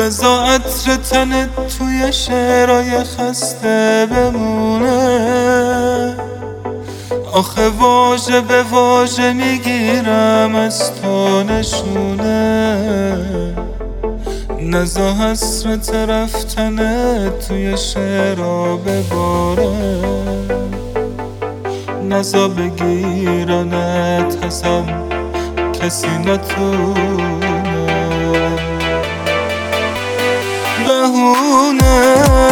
بذار عطر تنت توی شعرهای خسته بمونه. آخه واژه به واژه میگیرم از تو نشونه. نزا حسرت رفتنت توی شعرها بباره. نزا بگیرنت ازم کسی نتونه. بهونه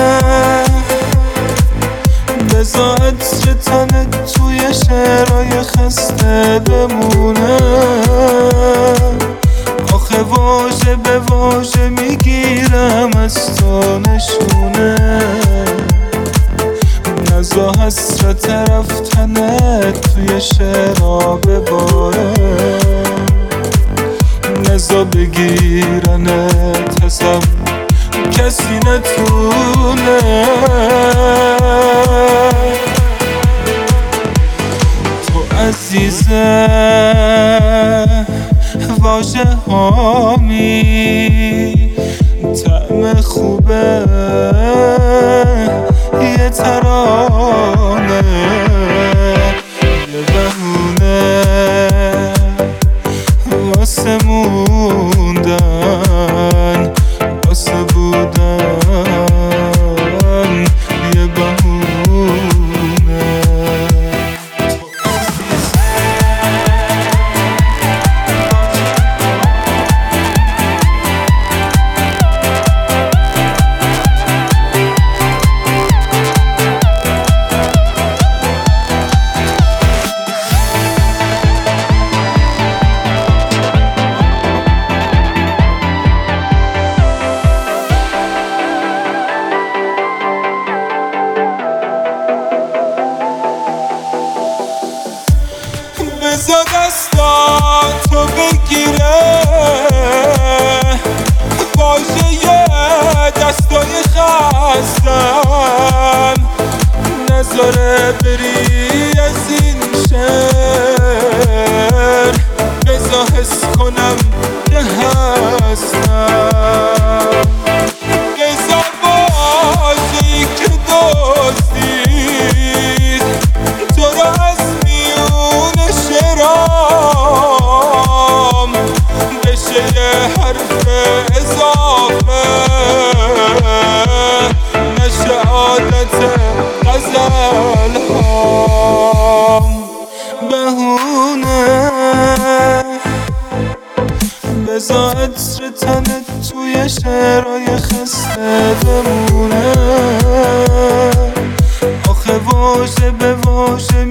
بذار عطر تنت توی شعرهای خسته بمونه. آخه واژه به واژه میگیرم از تو نشونه. نزا حسرت رفتنت توی شعرها بباره. نزا بگیرنت ازم کسی نتونه. تو عزیزه واژه هامی طعم خوبه یه ترانه. یه بهونه واسه موندن واسه بودن یه بهونه. بذار دستاتو بگیره واژه دستای خستم. نذاره بری از این شهر. بذار حس کنم که هستم. بذار واژه‌ای که دزدید تو رو از میون شعرام بشه یه حرف اضافه. نشه عادت غزل هام. بهونه بذار عطر تنت توی شعرهای خسته بمونه. آخه واژه به واژه